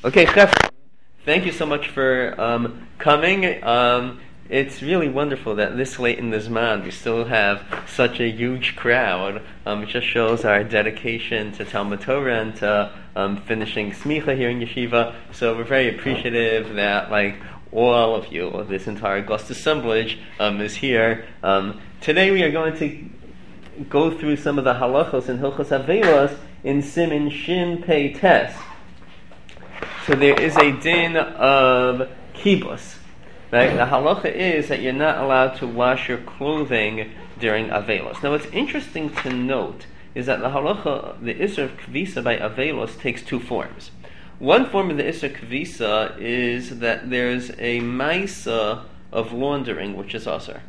Okay, Chef, thank you so much for coming. It's really wonderful that this late in the Zman we still have such a huge crowd. It just shows our dedication to Talmud Torah and to finishing Smicha here in Yeshiva. So we're very appreciative that all of you, this entire August assemblage is here. Today we are going to go through some of the halachos and hilchos avelos in Siman Shin Pei Tes. So there is a din of kibbutz. Right? The halacha is that you're not allowed to wash your clothing during avelos. Now what's interesting to note is that the halacha, the Isser of Kvisa by avelos, takes two forms. One form of the Isser Kvisa is that there's a Maisa of laundering, which is Asr.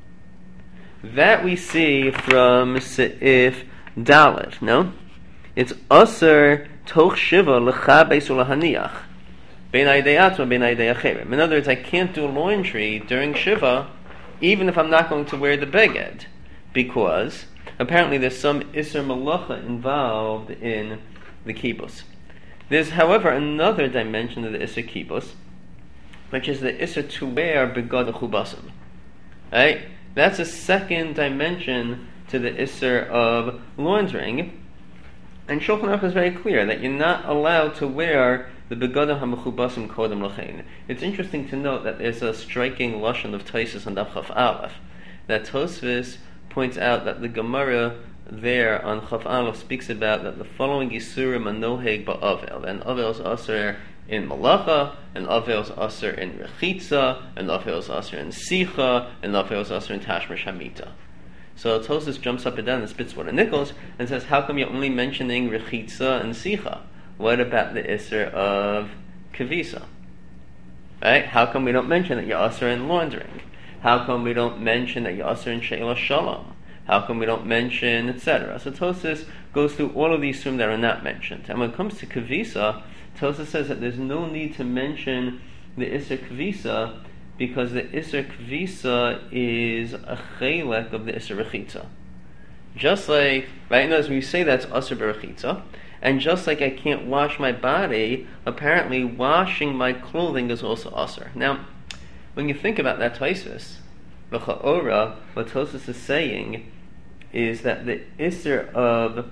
That we see from Seif Dalet, no? It's Asr Toch Shiva L'chabes U'Lahaniach. In other words, I can't do laundry during Shiva even if I'm not going to wear the beged, because apparently there's some Isser Malacha involved in the kibbutz. There's, however, another dimension of the Isser kibbutz, which is the Isser to wear begad chubasim. Right? That's a second dimension to the Isser of laundering. And Shulchan Aruch is very clear that you're not allowed to wear the begadim hamechubasim kodem lachein. It's interesting to note that there's a striking lashon of Tosfos on Daf Chaf Aleph, that Tosfos points out that the Gemara there on Chaf Aleph speaks about that the following Yisurim are noheg ba'avel, and avel is aser in malacha, and avel is aser in rechitza, and avel is aser in sicha, and avel is aser in tashmish hamita. So Tosfos jumps up and down and spits water nickels and says, how come you're only mentioning rechitza and sicha? What about the Isser of Kavisa? Right? How come we don't mention that you're Asr in laundering? How come we don't mention that you're Asr in She'ela Shalom? How come we don't mention, etc.? So Tosfos goes through all of these surim that are not mentioned. And when it comes to Kavisa, Tosfos says that there's no need to mention the Isser Kavisa because the Isser Kavisa is a chelek of the Isser Rechitza. Just like, right now as we say that's Asr Berechitza, and just like I can't wash my body, apparently washing my clothing is also asr. Now, when you think about that Tosfos, the Cha'ora, what Tosfos is saying is that the Isser of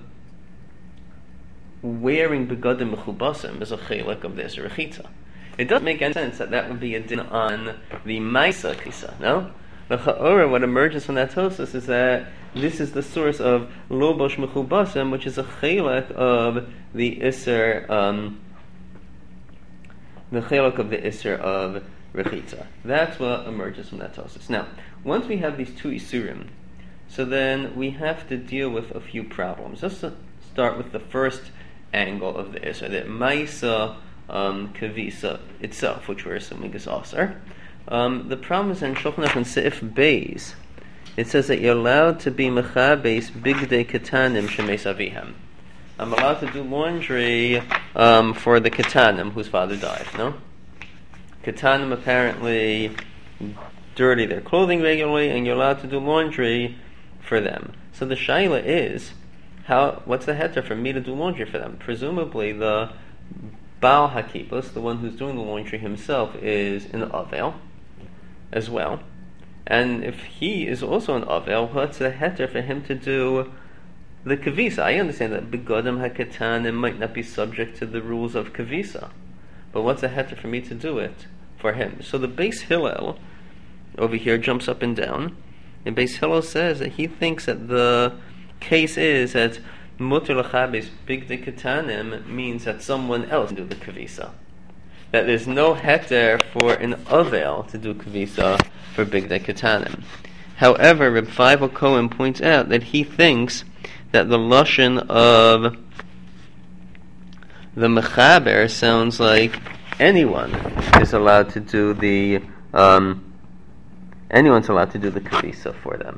wearing begadim mechubasim is a chelek of the Isser rechitza. It doesn't make any sense that that would be a din on the Maisa Kisa, no? The Cha'ora, what emerges from that Tosfos is that this is the source of Lobosh Mechubasim, which is a chelek of the Isser, of Rechitza. That's what emerges from that Tosfos. Now, once we have these two Isurim, so then we have to deal with a few problems. Let's start with the first angle of the Isser, the Maisa Kavisa itself, which we're assuming is Asr. The problem is in Shulchan Aruch and Seif Beis, it says that you're allowed to be mechabes bigdei ketanim shemes avihem. I'm allowed to do laundry for the ketanim whose father died. No, ketanim apparently dirty their clothing regularly, and you're allowed to do laundry for them. So the shaila is, what's the heter for me to do laundry for them? Presumably the Baal HaKippus, the one who's doing the laundry himself, is in Avel as well. And if he is also an Avel, what's the heter for him to do the Kavisa? I understand that Begadim HaKetanim might not be subject to the rules of Kavisa, but what's the heter for me to do it for him? So the Beis Hillel over here jumps up and down, and Beis Hillel says that he thinks that the case is that Mutter L'chabes Bigdei Ketanim means that someone else can do the Kavisa. That there's no heter for an Avel to do Kavisa for Bigdei Ketanim. However, Reb Feivel Cohen points out that he thinks that the lashon of the Mechaber sounds like anyone is allowed to do the anyone's allowed to do the Kavisa for them.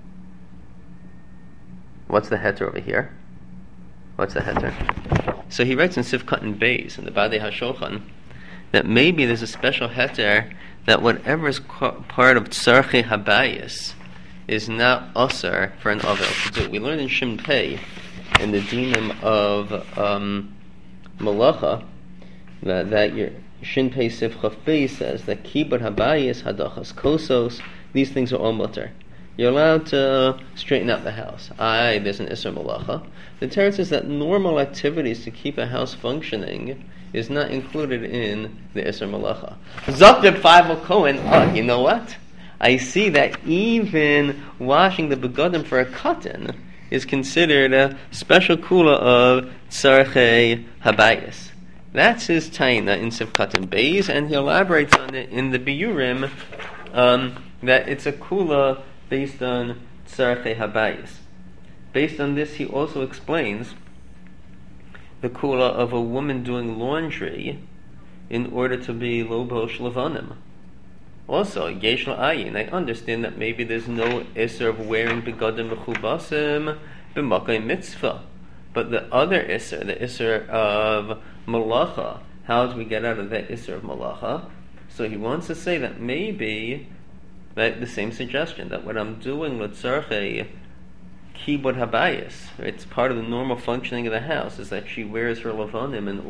What's the heter over here? What's the heter? So he writes in Sivkot and Beis in the Badei HaShulchan that maybe there's a special heter that whatever is part of Tzarchei Habayis is not Asr for an Avel to do. We learned in Shin Pei in the dinim of Malacha that your Shin Pei Sif Chaf Bei says that Kibud Habayis Hadachas Kosos, these things are all mutter. You're allowed to straighten out the house. There's an Isser Malacha. The Torah says that normal activities to keep a house functioning is not included in the Isser Malacha. Zakdib Faivel Kohen, you know what? I see that even washing the begadim for a katan is considered a special kula of Tzarchei Habayis. That's his taina in Sivkatan Beis, and he elaborates on it in the Biyurim, that it's a kula based on Tzarchei Habayis. Based on this, he also explains the kula of a woman doing laundry in order to be lo bosh levanim. Also, yesh la'ayin, I understand that maybe there's no isser of wearing begadim mechubasim b'makay mitzvah. But the other isser, the isser of malacha, how do we get out of that isser of malacha? So he wants to say that maybe, right, the same suggestion, that what I'm doing l'tzarchei kibud habayis, it's part of the normal functioning of the house, is that she wears her levanim in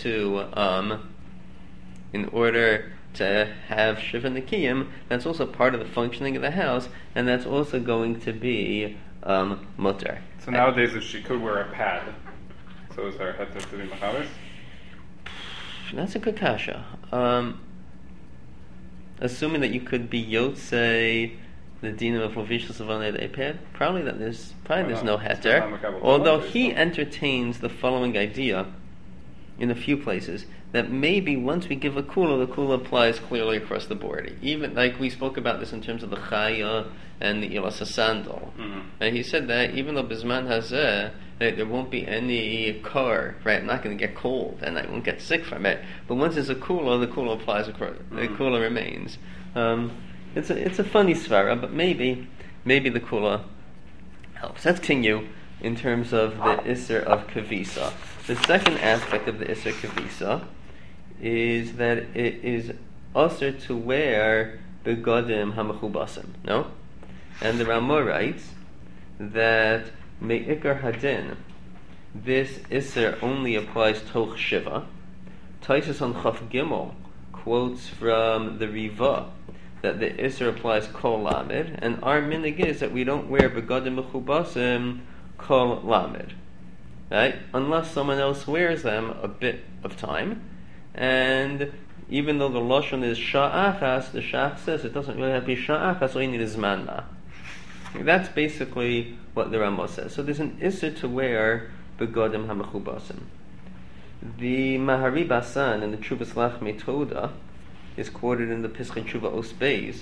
order to have shiva nikiyim. That's also part of the functioning of the house, and that's also going to be mutter. So nowadays, if she could wear a pad, so is her heter to be machaber? That's a good kasha. Assuming that you could be yotzei the dinam of Lavishas Levaned Eped, probably there's no heter. Although he entertains the following idea in a few places, that maybe once we give the kula applies clearly across the board. Even like we spoke about this in terms of the chaya and the ilas sandal. Mm-hmm. And he said that even though bisman hazeh, that there won't be any kar, right? I'm not going to get cold and I won't get sick from it. But once there's a kula, the kula applies across. Mm-hmm. The kula remains. It's a funny svara, but maybe the kula helps. Let's continue in terms of the isser of kavisa. The second aspect of the isser kavisa is that it is usher to wear begadim hamachubasim. No, and the Ramah writes that me'ikar hadin, this isser only applies toch shiva. Taisus on Chaf Gimel quotes from the Riva that the isser applies kol lamed, and our minig is that we don't wear begadim mechubasim kol lamed, right? Unless someone else wears them a bit of time. And even though the lashon is sha'achas, the shach says it doesn't really have to be sha'achas, all you need is manna. That's basically what the Ramah says. So there's an isser to wear begadim hamachubasim. The Mahari Basan in the Chuvas Lachmei Toda is quoted in the Pischei Tshuva Os Beis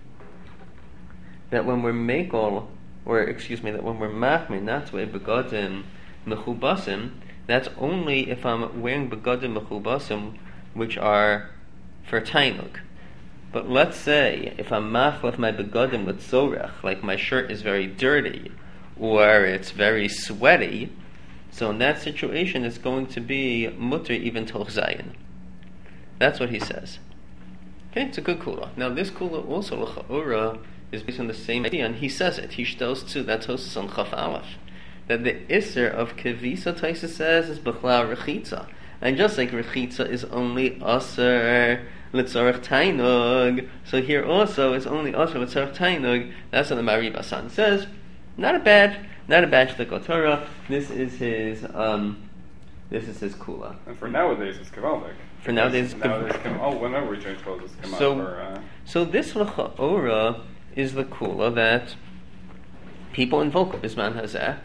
that when we're machmir not to wear begadim mechubasim, that's only if I'm wearing begadim mechubasim, which are for tainug. But let's say if I'm machlef my begadim with zorech, like my shirt is very dirty or it's very sweaty, so in that situation it's going to be mutter even toch zayin. That's what he says. Okay, it's a good kula. Now this kula also l'cha'ura is based on the same idea, and he says it. He shtells too. That's Tosas on Chaf Aleph. That the isser of kavisa, Tosas says, is b'chlal rechitza, and just like rechitza is only aser l'tzarech tainug, so here also it's only aser l'tzarech tainug. That's what the Mahari Basan says. Not a bad shtickle Torah. This is his kula. And for nowadays, it's kavaldik. For nowadays, whenever we change clothes, it's come out. So this l'cha'ora is the kula that people invoke bisman hazeh.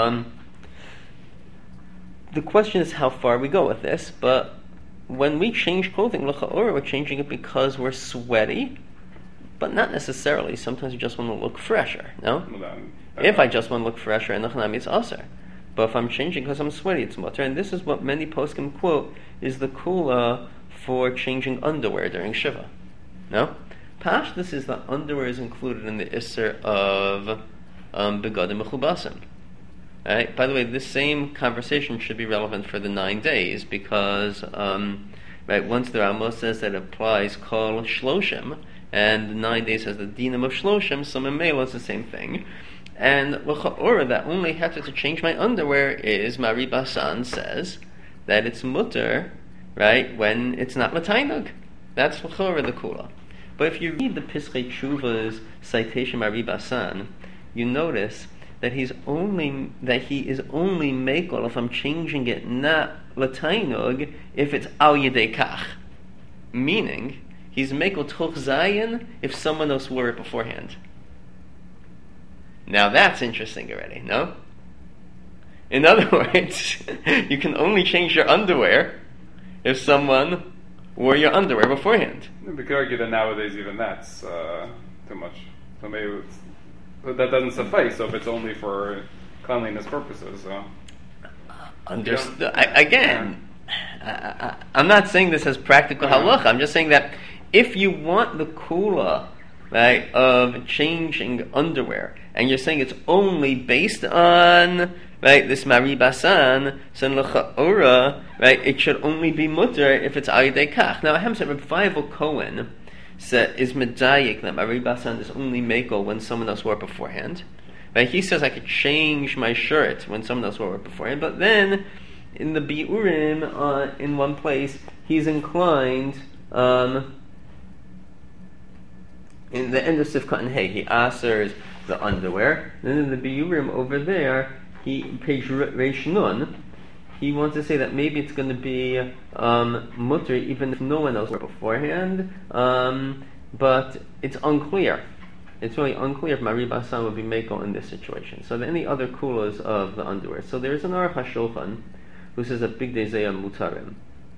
The question is how far we go with this, but when we change clothing, l'cha'ora, we're changing it because we're sweaty, but not necessarily. Sometimes you just want to look fresher, no? If I just want to look fresher, and it's aser. But if I'm changing because I'm sweaty, it's mutter. And this is what many poskim quote is the kula for changing underwear during shiva. No? Pashtus is that underwear is included in the isser of begadim mechubasim. Right? By the way, this same conversation should be relevant for the 9 days because once the Ramah says that it applies kol shloshim, and the 9 days has the dinam of shloshim, so memela is the same thing. And l'cha'ora, that only heter to change my underwear is Mahari Basan says that it's mutter right, when it's not Latainug. That's l'chora the kula. But if you read the Pischei Tshuva's citation by Ribasan, you notice that he is only mekel if I'm changing it not Latainug if it's al yedei kach. Meaning, he's mekel toch zayin if someone else wore it beforehand. Now that's interesting already, no? In other words, you can only change your underwear if someone wore your underwear beforehand. We could argue that nowadays even that's too much. So maybe that doesn't suffice. So if it's only for cleanliness purposes, Understood. I'm not saying this as practical halacha. I'm just saying that if you want the kula, right, of changing underwear, and you're saying it's only based on, right, this Mari Basan, so l'cha'ora, right, it should only be mutter if it's al yedei kach. Now, Ahem said, Reb Feivel Cohen is medayik that Mari Basan is only mekel when someone else wore it beforehand. Right? He says I could change my shirt when someone else wore it beforehand, but then in the Biurim, in one place, he's inclined, in the end of Sifkat and Hey, he asers the underwear. Then in the Biurim over there, page Reish Nun, he wants to say that maybe it's going to be mutter even if no one else wore it beforehand, but it's unclear. It's really unclear if Mari Basan would be mekel in this situation. So any other kulas of the underwear. So there is an Aruch HaShulchan who says that big dezeya mutarim.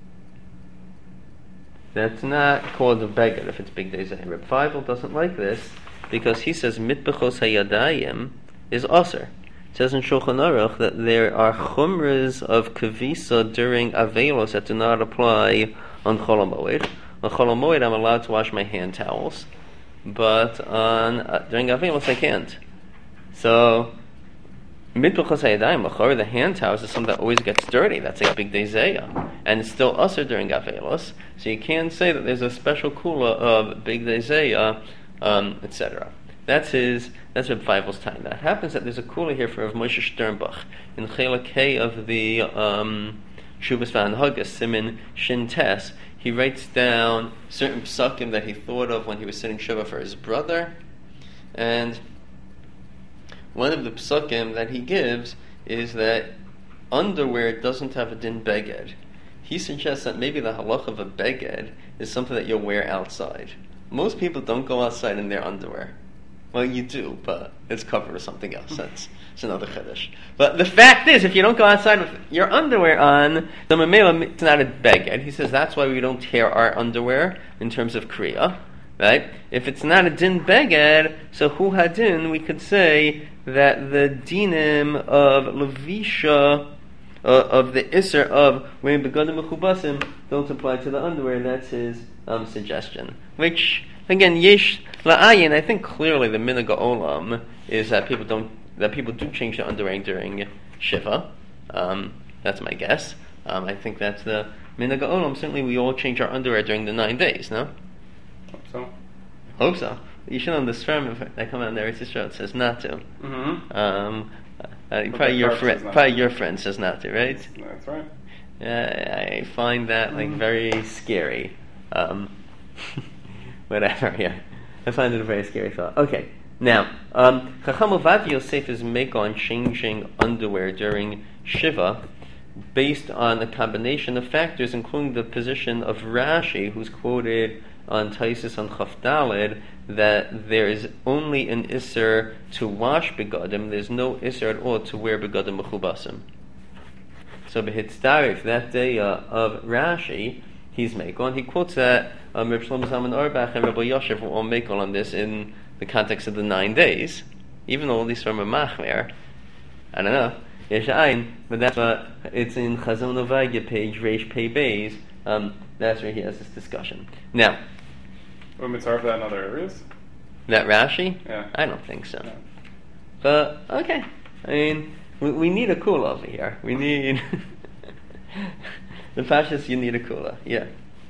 That's not called a beged if it's big dezeya. Reb Feivel doesn't like this because he says mitbechos hayadayim is aser. It says in Shulchan Aruch that there are chumras of kavisa during avelos that do not apply on Chol HaMoed. On Chol HaMoed I'm allowed to wash my hand towels, but on during avelos I can't. So mitbechos hayadayim, l'chor, the hand towels is something that always gets dirty. That's like big dezeya, and it's still aser during avelos. So you can't say that there's a special kula of big dezeya, etc. That's Reb Feivel's time. That happens that there's a kula here for Rav Moshe Sternbach in Chelak K of the Shuvas V'Hanhagas Simin Shin Tes. He writes down certain psukim that he thought of when he was sitting Shuvah for his brother, and one of the psukim that he gives is that underwear doesn't have a din beged. He suggests that maybe the halach of a beged is something that you'll wear outside. Most people don't go outside in their underwear. Well, you do, but it's covered with something else. That's another chiddush. But the fact is, if you don't go outside with your underwear on, the mamela, it's not a beged. He says that's why we don't tear our underwear in terms of kriya, right? If it's not a din beged, so hu hadin, we could say that the dinim of levisha, of the isser of wearing begadim mechubasim don't apply to the underwear. That's his suggestion. Which, again, yesh la'ayin, I think clearly the minhag olam is that people do change their underwear during shiva. That's my guess. I think that's the minhag olam. Certainly, we all change our underwear during the 9 days. No? Hope so. You should know the sperm that come out in the Eretz Yisrael. It says not to. Mm-hmm. Probably your friend says not to, right? That's right. I find that very scary. Whatever, yeah. I find it a very scary thought. Okay, now, Chacham Ovadia Yosef is make on changing underwear during Shiva based on a combination of factors, including the position of Rashi, who's quoted on Taisus on Chaf Daled, that there is only an Isser to wash begadim, there's no Isser at all to wear begadim mechubasim. So Behitzdarif, that day of Rashi, he's Meikon. He quotes that Reb Shlomo Zalman Auerbach and Rabbi Yosef were all Meikon on this in the context of the 9 days, even though all these from a Machmer. I don't know. Yeshayin, but that's what it's in Chazon Novagya page Reish Pei Beis. That's where he has this discussion. Now, Would mitzvah for that in other areas? That Rashi? Yeah. I don't think so. No. But okay. I mean, we need a kula over here. We need the Pashas. You need a kula. Yeah.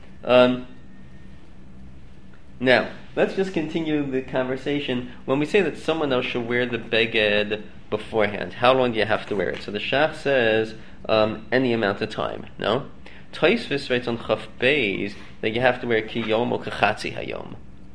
Now, let's just continue the conversation. When we say that someone else should wear the beged beforehand, how long do you have to wear it? So the Shach says any amount of time. No. Tosfos writes on Chaf Beis that you have to wear ki yom or kachatzi hayom.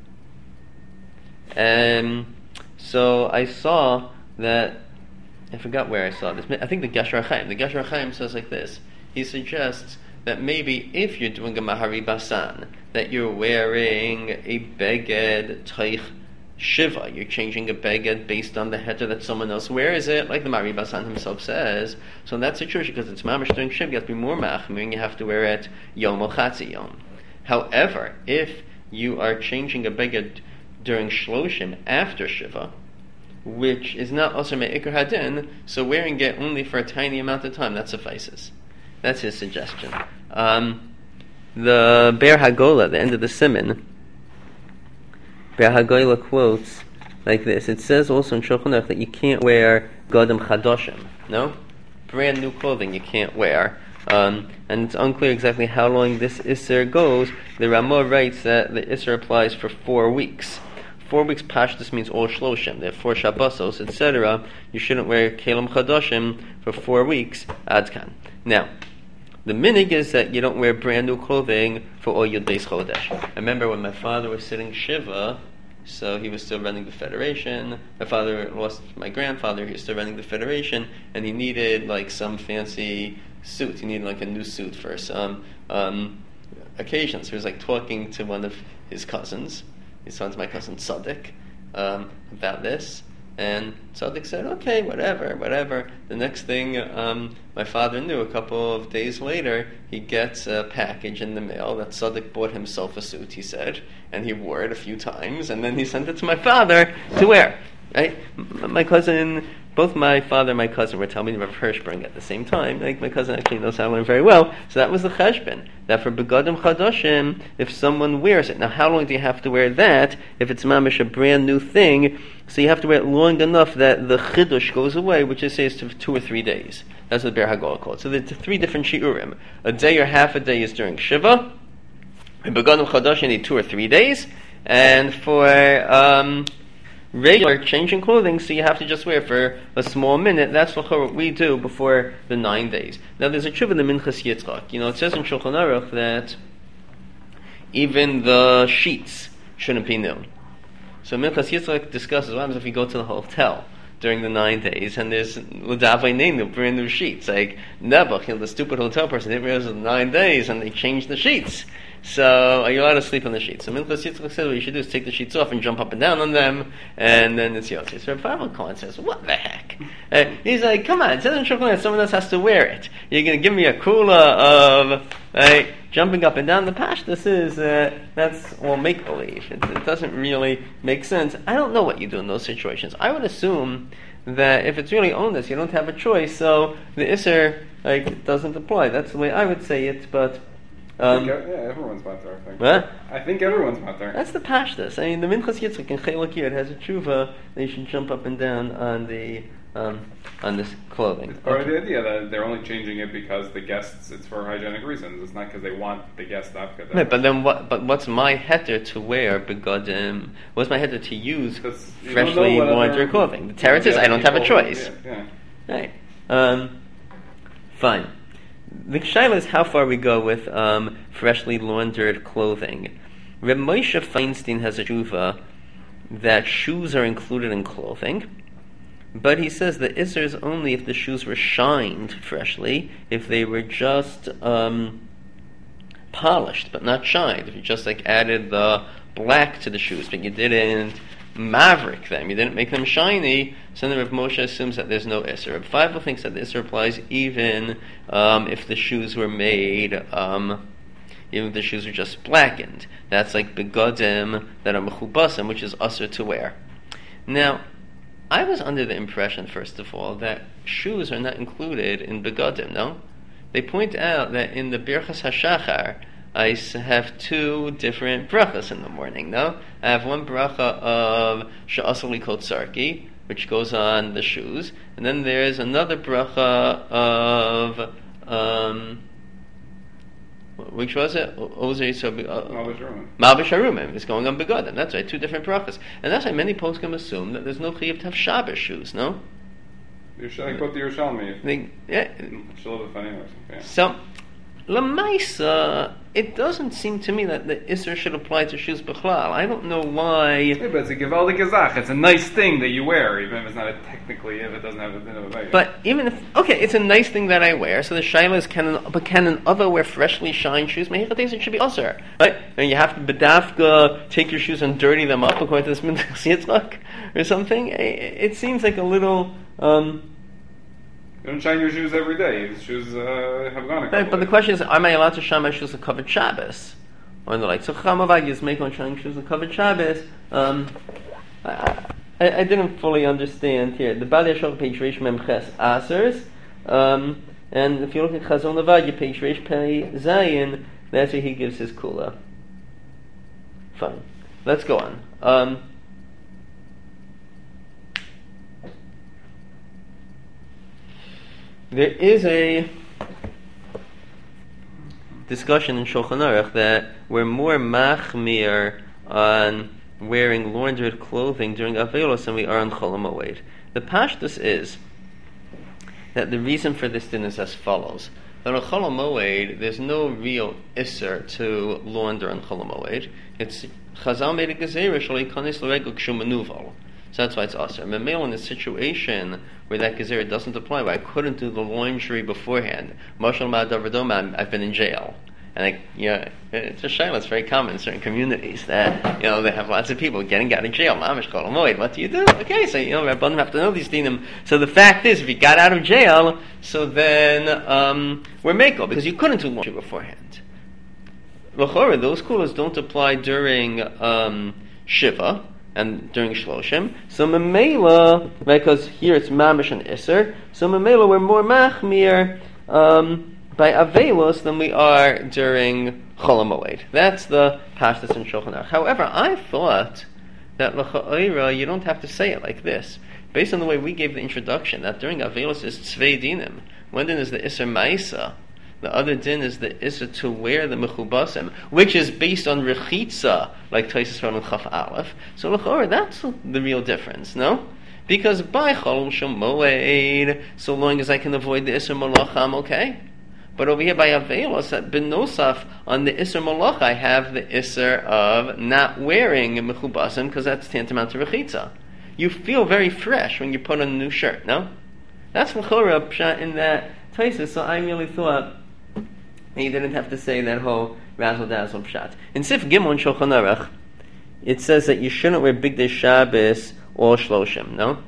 So I saw that, I forgot where I saw this. I think the Gesher HaChaim. The Gesher HaChaim says like this. He suggests that maybe if you're doing a Mahari Basan, that you're wearing a beged Taich Shiva, you're changing a beged based on the heter that someone else wears it, like the Mahari Basan himself says. So in that situation, because it's mamash doing Shiva, you have to be more machmir, you have to wear it Yom or Chatzi Yom. However, if you are changing a beged during Shloshim after Shiva, which is not also me'ikar hadin, so wearing it only for a tiny amount of time, that suffices. That's his suggestion. The Ber Hagola, at the end of the Siman, Ber Hagola quotes like this. It says also in Shulchan Aruch that you can't wear Godim Chadoshim, no? Brand new clothing you can't wear. And it's unclear exactly how long this Isser goes. The Ramah writes that the Isser applies for 4 weeks. 4 weeks Pashtus means all Shloshim. There are 4 Shabbosos, etc. You shouldn't wear Kelim Chadoshim for 4 weeks. Adkan. Now, the minig is that you don't wear brand new clothing for all Yud Beis Chodesh. I remember when my father was sitting Shiva, so he was still running the federation. My father lost my grandfather, he was still running the federation, and he needed like some fancy suit. He needed like a new suit for some occasions. He was like talking to one of his cousins. His son's my cousin Tzaddik, about this. And Tzaddik said, okay, whatever. The next thing my father knew, a couple of days later, he gets a package in the mail that Tzaddik bought himself a suit, he said, and he wore it a few times, and then he sent it to my father to wear. Right? My cousin, both my father and my cousin were telling me Rav Hirschberg at the same time. Like my cousin actually knows how to learn very well. So that was the cheshbon, that for begadim chadoshim, if someone wears it. Now how long do you have to wear that if it's mamish a brand new thing? So you have to wear it long enough that the chidush goes away, which is says to 2 or 3 days. That's what Ber Hagolah called. So there's 3 different shiurim. A day or half a day is during Shiva. In begadim chadoshim you need 2 or 3 days. And for regular changing clothing, so you have to just wear for a small minute. That's what we do before the 9 days. Now there's a tshuva in the Minchas Yitzchak. It says in Shulchan Aruch that even the sheets shouldn't be new. So Minchas Yitzchak discusses what happens if you go to the hotel during the 9 days and there's l'davay neinu, brand new sheets. Like Nebuch, the stupid hotel person, didn't realize it was 9 days and they changed the sheets. So are you allowed to sleep on the sheets? So Minchas Yitzchak said what you should do is take the sheets off and jump up and down on them, and then it's yours. So Reb Feivel Cohen says, what the heck? He's like, come on, it says in Shulchan someone else has to wear it. You're going to give me a kula of jumping up and down the pash? This is, that's all make-believe. It doesn't really make sense. I don't know what you do in those situations. I would assume that if it's really onus, you don't have a choice, so the Isser doesn't apply. That's the way I would say it, but everyone's matar. What? I think everyone's matar. That's the pashtas. I mean, the Minchas Yitzchak in Chelak Yud has a tshuva that you should jump up and down on the on this clothing. It's part of the idea that they're only changing it because the guests. It's for hygienic reasons. It's not because they want the guests to have. Right, but then what? But what's my heter to wear begadim? What's my heter to use freshly laundered clothing? The teretz is I don't have a choice. Yeah. Right. Fine. The shaila is how far we go with freshly laundered clothing. Reb Moshe Feinstein has a tshuva that shoes are included in clothing, but he says the isser is only if the shoes were shined freshly, if they were just polished but not shined. If you just added the black to the shoes, but you didn't maverick them, you didn't make them shiny, so then Rav Moshe assumes that there's no Isser. Rav Feivel thinks that the Isser applies even if the shoes were made, even if the shoes are just blackened. That's like begadim that are mechubasim, which is usher to wear. Now, I was under the impression, first of all, that shoes are not included in begadim, no? They point out that in the Birchas HaShachar, I have 2 different brachas in the morning, no? I have one bracha of Sha'asali Kotsarki, which goes on the shoes, and then there's another bracha of, which was it? Malbish Harumim is going on begadim. That's right, 2 different brachas. And that's why many poskim assume that there's no chiyuv to have Shabbos shoes, no? I quote the Yerushalmi. Yeah. It's a little bit funny. Yeah. So, Lamaisa, it doesn't seem to me that the Isser should apply to shoes b'chlal. I don't know why. Yeah, but it's a gewaldige Zach. It's a nice thing that you wear, even if it's not technically, if it doesn't have a din of a veil. But even if, okay, it's a nice thing that I wear, so the shaila is can an other wear freshly shined shoes? Mehichates, it should be usher. Right? And you have to bedafka, take your shoes and dirty them up according to this Minchas Yitzchak or something. It seems like a little... You don't shine your shoes every day. Your shoes have gone a couple Right, but the question is, am I allowed to shine my shoes on covered Shabbos? Or they're like, so Chamavad is make on shining shoes on covered Shabbos. I didn't fully understand here. The Bali Yashor page Reish Mem Ches Asers, and if you look at Chazon Levad, page Reish Pei Zayin, that's where he gives his kula. Fine, let's go on. There is a discussion in Shulchan Aruch that we're more machmir on wearing laundered clothing during Avelos than we are on Chol HaMoed. The pashtus is that the reason for this din is as follows. That on Chol HaMoed, there's no real isser to launder on Chol HaMoed. It's Chazal made a gezerah shel yikanis l'regel k'shu menuval. So that's why it's aser. Memel in a situation where that gezerah doesn't apply, where I couldn't do the laundry beforehand. Mashal ma'adavradoma, I've been in jail. And it's a shayla. It's very common in certain communities that they have lots of people getting out of jail. Mamish Chol HaMoed. What do you do? Okay, so Rabbanim have to know these dinim. So the fact is, if you got out of jail, so then we're meko because you couldn't do laundry beforehand. L'chora, those kulas don't apply during Shiva and during Shloshim. So Memela, because here it's Mamish and Isser, so Memela we're more machmir by Avelos than we are during Chol HaMoed. That's the pashtus in Shulchan Aruch. However, I thought that l'cha'ira you don't have to say it like this. Based on the way we gave the introduction, that during Avelos is Tzvei Dinim. One din is the Isser Ma'isa. The other din is the Isser to wear the Mechubasim, which is based on Rechitza, like Taisus Ron and Chaf Aleph. So l'cha'ira, that's the real difference, no? Because by Chol HaMoed, so long as I can avoid the Isser Malach, I'm okay. But over here by Avelos, at Benosaf, on the Isser Malach, I have the Isser of not wearing Mechubasim, because that's tantamount to Rechitza. You feel very fresh when you put on a new shirt, no? That's L'chora pshat in that Taisus, so I really thought you didn't have to say that whole razzle dazzle pshat. In Sif Gimel in Shulchan Aruch, it says that you shouldn't wear Big Day Shabbos or Shloshim, no?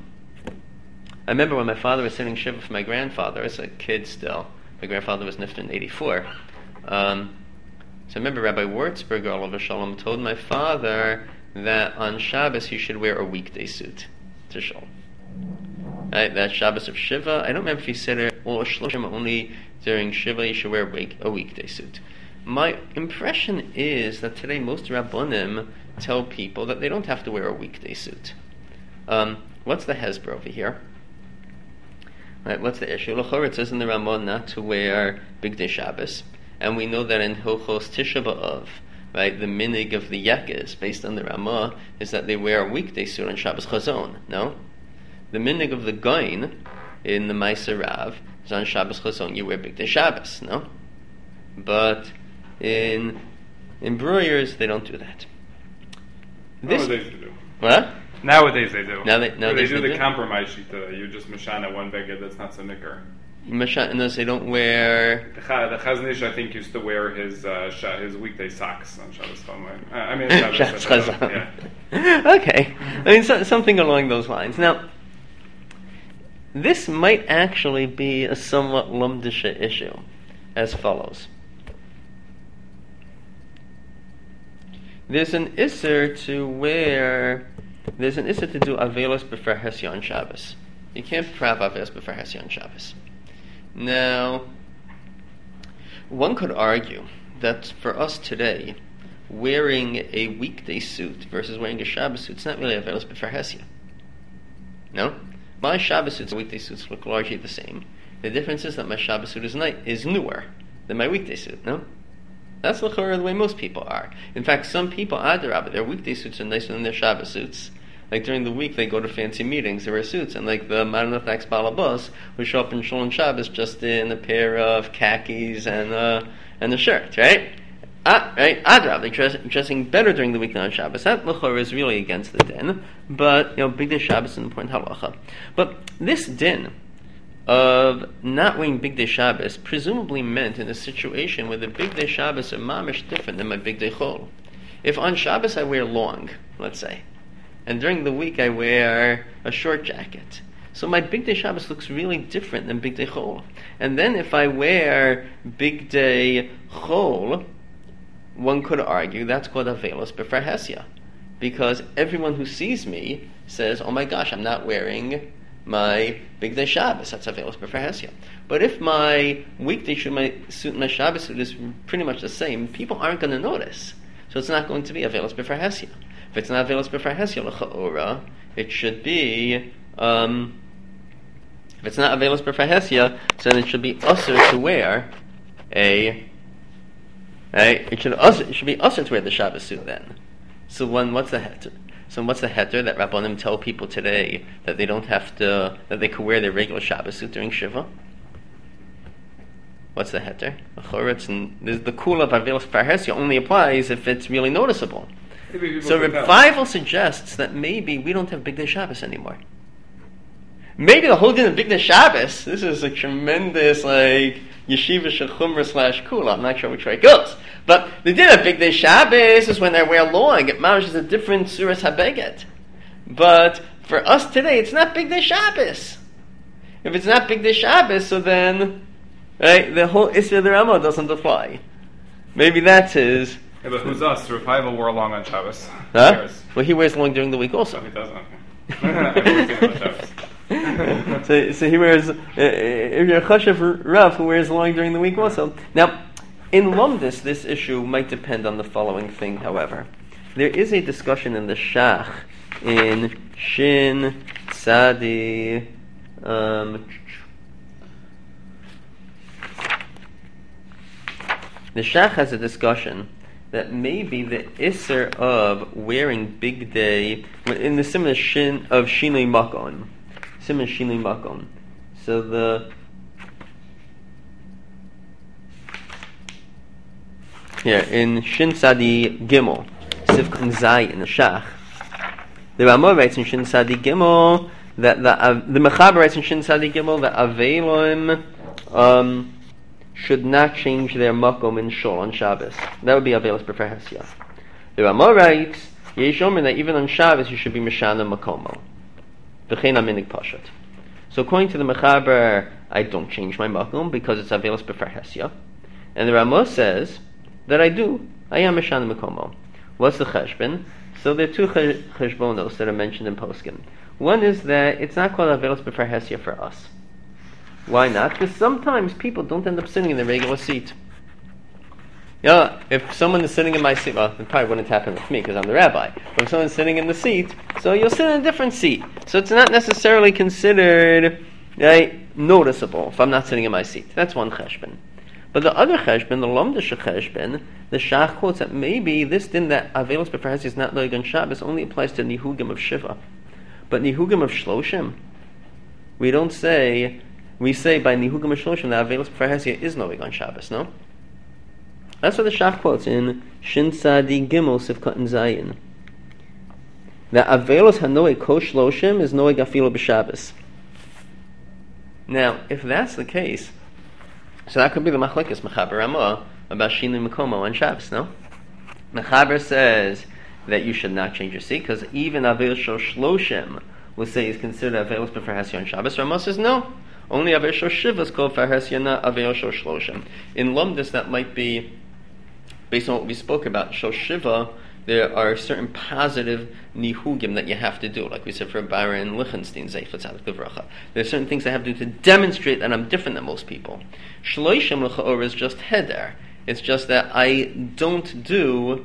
I remember when my father was sitting Shiva for my grandfather, as a kid still. My grandfather was nifter in 84. So I remember Rabbi Wurzberger, Olav Shalom, told my father that on Shabbos he should wear a weekday suit to shul. Right, that Shabbos of Shiva, I don't remember if he said it or Shloshim, only during Shiva you should wear a weekday suit. My impression is that today most Rabbanim tell people that they don't have to wear a weekday suit. What's the Hezbollah over here? Right, what's the issue? L'chor, it says in the Ramah not to wear Big Day Shabbos, and we know that in Hilchos Tisha B'Av, right, the minig of the Yekes, based on the Ramah, is that they wear a weekday suit on Shabbos Chazon. No, the minig of the Goin in the Ma'aser Rav is on Shabbos Chazon. You wear Big Day Shabbos. No, but in Bruyers they don't do that. Nowadays they do. What? Nowadays they do. Nowadays they do the compromise shita. You just mashana one beged that's not so nicker. Unless they don't wear. The Chaznish, I think, used to wear his weekday socks on Shabbos Chazon. I mean, Shabbos Chazon. Yeah. Okay, I mean something along those lines. Now, this might actually be a somewhat lumdisha issue, as follows. There's an isser to do Avelos b'fer Hesyon Shabbos. You can't prav Avelos b'fer Hesyon Shabbos. Now, one could argue that for us today, wearing a weekday suit versus wearing a Shabbos suit, it's not really Avelos b'fer Hesyon. No? My Shabbos suits and weekday suits look largely the same. The difference is that my Shabbos suit is newer than my weekday suit, no? That's the way most people are. In fact, some people, Adarabah, their weekday suits are nicer than their Shabbos suits. Like during the week, they go to fancy meetings, they wear suits, and like the Modern Orthodox Balabus who show up in Shul and Shabbos just in a pair of khakis and a shirt, right? Right? Adrab, they're dressing better during the week than on Shabbos. That l'chorah is really against the din, but Big Day Shabbos is an important halacha. But this din of not wearing Big Day Shabbos presumably meant in a situation where the Big Day Shabbos are mamish different than my Big Day Chol. If on Shabbos I wear long, let's say, and during the week I wear a short jacket, so my Big Day Shabbos looks really different than Big Day Chol. And then if I wear Big Day Chol, one could argue that's called Avelos B'Farhesia, because everyone who sees me says, oh my gosh, I'm not wearing my Big Day Shabbos. That's Avelos B'Farhesia. But if my weekday suit and my Shabbos suit is pretty much the same, people aren't going to notice. So it's not going to be Avelos B'Farhesia. If it's not Avelos B'Farhesia, l'cha'ora, it should be, if it's not Avelos B'Farhesia, so then it should be usher to wear it should be usher to wear the Shabbos suit then. So what's the heter? So what's the heter that Rabbanim tell people today that they don't have to, that they could wear their regular Shabbos suit during Shiva? What's the heter? The kula of Avelos B'Farhesia only applies if it's really noticeable. So Revival suggests that maybe we don't have Big Day Shabbos anymore. Maybe the whole din of Big Day Shabbos, this is a tremendous yeshiva shechumra / kula, I'm not sure which way it goes. But the din of Big Day Shabbos is when they wear long. It is a different suras habeget. But for us today, it's not Big Day Shabbos. If it's not Big Day Shabbos, so then the whole Isra the Rama doesn't apply. Maybe that's his. Yeah, but who's us? Revival wore long on Shabbos. Huh? Well, he wears long during the week also. No, he doesn't. I've never seen him on Shabbos. So he wears, if you're a chashav Rav who wears long during the week also. Now, in Lumdis, this issue might depend on the following thing, however. There is a discussion in the Shach, in Shin Tzadi, the Shach has a discussion that maybe the Isser of wearing Big Day, in the Simon Shin of Shinui Makom, Simon Shinui Makom. So here in Shin Sadi Gimel, Sivkun Zay in the Shach, the Ramah writes in Shin Sadi Gimel that the Mechaber writes in Shin Sadi Gimel that Avelim should not change their makom in shul on Shabbos. That would be Avelos B'Farhesia. The Ramah writes, Yesh Omer, that even on Shabbos you should be Meshana Makomo. V'chein aminig pashat. So according to the Mechaber, I don't change my makom because it's Avelos B'Farhesia. And the Ramah says that I do. I am Meshana Makomo. What's the cheshbon? So there are two cheshbonos that are mentioned in Poskim. One is that it's not called Avelos B'Farhesia for us. Why not? Because sometimes people don't end up sitting in their regular seat. Yeah, if someone is sitting in my seat, well, it probably wouldn't happen with me because I'm the rabbi. But if someone's sitting in the seat, so you'll sit in a different seat. So it's not necessarily considered noticeable if I'm not sitting in my seat. That's one cheshbon. But the other cheshbon, the Lomdish cheshbon, the Shach quotes that maybe this din that Avelos B'Farhesia is not loig on Shabbos only applies to Nihugim of Shiva. But Nihugim of Shloshim, we say by Nihugim of Shloshim that Avelos B'Farhesia is loig on Shabbos, no? That's what the Shach quotes in Shin Sadi Gimel Sivkot and Zayin. That Avelos Hanoeg Ko Shloshim is Noeg Afilo B'Shabbos. Now, if that's the case, so that could be the Machlekes Mechaber Ramah about Shinui Makomo on Shabbos, no? Mechaber says that you should not change your seat because even Avelos Shloshim will say is considered Avelos B'Farhesia on Shabbos. Ramah says no. Only Avelos Shel Shiva is called Farhesia, not Avelos Shel Shloshim. In Lumdis, that might be, based on what we spoke about, Shel Shiva, there are certain positive nihugim that you have to do, like we said for Baron Lichtenstein, Zeifetz Aleph Gevracha. There are certain things I have to do to demonstrate that I'm different than most people. Shloshim l'cha'or is just heder. It's just that I don't do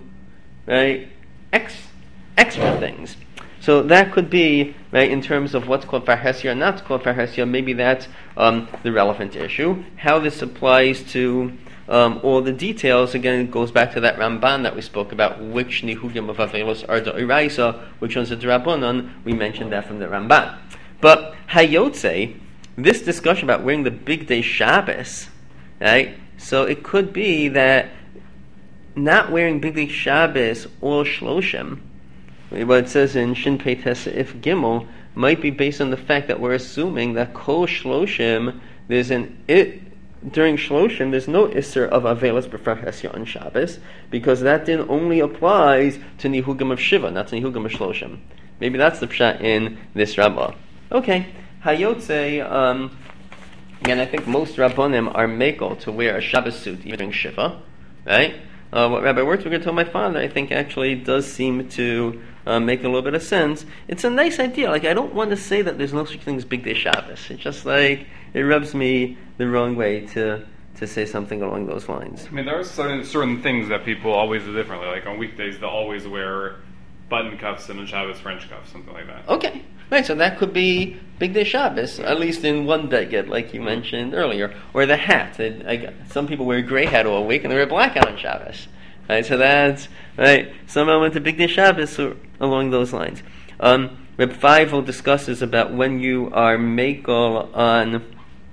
extra things. So that could be, in terms of what's called Farhesia or not called Farhesia, maybe that's the relevant issue. How this applies to all the details. Again, it goes back to that Ramban that we spoke about, which nihugim of avelos are d'oraisa, which ones are d'rabbanan. We mentioned that from the Ramban. But hayotze, this discussion about wearing the big day Shabbos, right? So it could be that not wearing big day Shabbos or shloshim, what it says in Shin Pei Tesif Gimel, might be based on the fact that we're assuming that kol shloshim, during shloshim, there's no isser of avelos b'frachasya on Shabbos, because that din only applies to nihugim of Shiva, not to nihugim of shloshim. Maybe that's the pshat in this Rabbah. Okay, hayotze, again, I think most Rabbanim are mekel to wear a Shabbos suit even during Shiva, right? What Rabbi Wertzberger told my father, I think actually does seem to make a little bit of sense. It's a nice idea. Like, I don't want to say that there's no such thing as Big Day Shabbos. It's just like, it rubs me the wrong way to say something along those lines. I mean, there are certain things that people always do differently. Like on weekdays, they'll always wear button cuffs and on Shabbos French cuffs, something like that. Okay. Right, so that could be Big Day Shabbos, at least in one beged, like you mentioned earlier. Or the hat. Some people wear a gray hat all week and they wear a black hat on Shabbos. Right, so that's, right, some went to Big Day Shabbos or along those lines. Reb Feivel discusses about when you are mekel on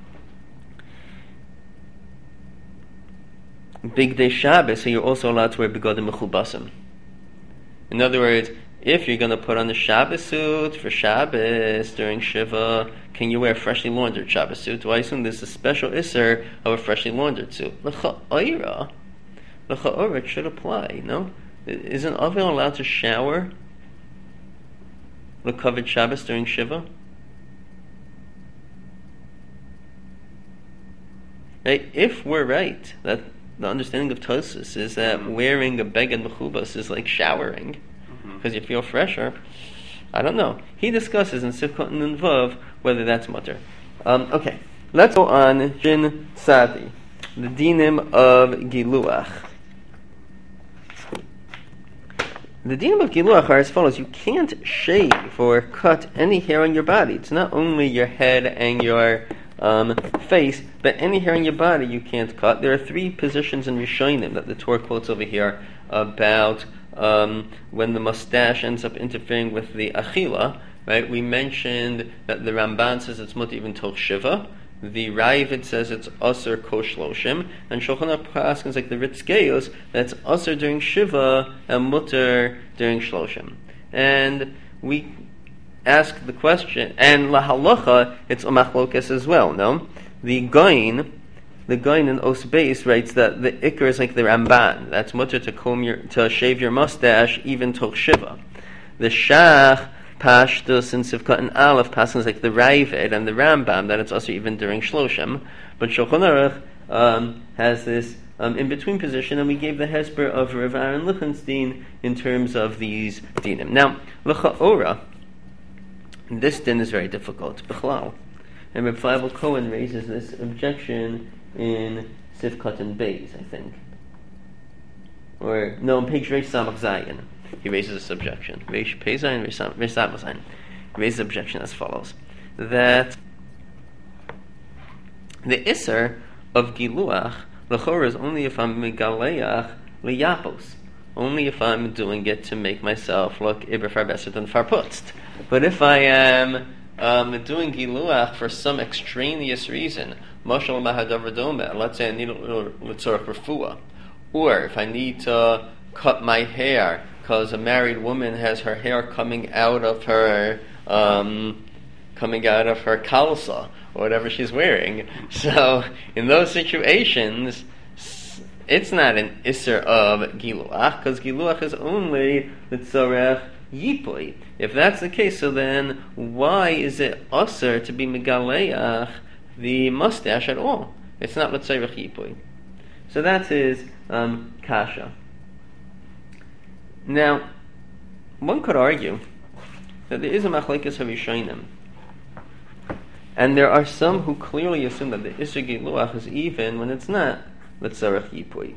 Big Day Shabbos, so you're also allowed to wear begodim mechubasim. In other words, if you're going to put on a Shabbos suit for Shabbos during Shiva, can you wear a freshly laundered Shabbos suit? Do I assume there's a special isser of a freshly laundered suit? L'cha'ora, it should apply, no? Isn't Avel allowed to shower l'kavod Shabbos during Shiva? Right? If we're right, that the understanding of Tosfos is that wearing a beged mechubas is like showering, because you feel fresher. I don't know. He discusses in Sifkot and Vav whether that's mutter. Okay, let's go on Shin Sadi, the dinim of Giluach. The dinim of Giluach are as follows. You can't shave or cut any hair on your body. It's not only your head and your face, but any hair on your body you can't cut. There are three positions in Rishonim that the Torah quotes over here about when the mustache ends up interfering with the achila. Right? We mentioned that the Ramban says it's mutter even till Shiva. The Ravid says it's Asr Koshloshim, and Shulchan Aruch asks like the Ritzgeos that's Asr during Shiva and Mutter during Shloshim. And we ask the question, and lahalacha it's umachlokes as well. No, the Gain in Os Beis writes that the Iker is like the Ramban. That's mutter to shave your mustache even till Shiva. The Shach Pashtus and Sivkot and Aleph passes like the Ravid and the Rambam that it's also even during Shloshim. But Shulchan Aruch has this in between position, and we gave the hesper of Rav Aaron Lichtenstein in terms of these dinim. Now, l'cha'ora, this din is very difficult, b'chlal. And Reb Feivel Cohen raises this objection in Sivkot and Beis, I think. Or, no, on page Reish Samach Zayin. He raises this objection. Reish Pei Zayin, Reish Samach Zayin. He raises the objection as follows. That the Isser of Giluach, l'chora, is only if I'm megaleach liyapos. Only if I'm doing it to make myself look iber far better than farputzt. But if I am doing giluach for some extraneous reason, mashal mahadav dome, let's say I need a little litzorach refuah, or if I need to cut my hair because a married woman has her hair coming out of her kalsa or whatever she's wearing, so in those situations, it's not an isser of giluach, because giluach is only litzorach yipui. If that's the case, so then why is it usher to be megaleach the mustache at all? It's not litzorach yipui. So that's his kasha. Now, one could argue that there is a machlekes harishonim, and there are some who clearly assume that the isser giluach is even when it's not litzorach yipui.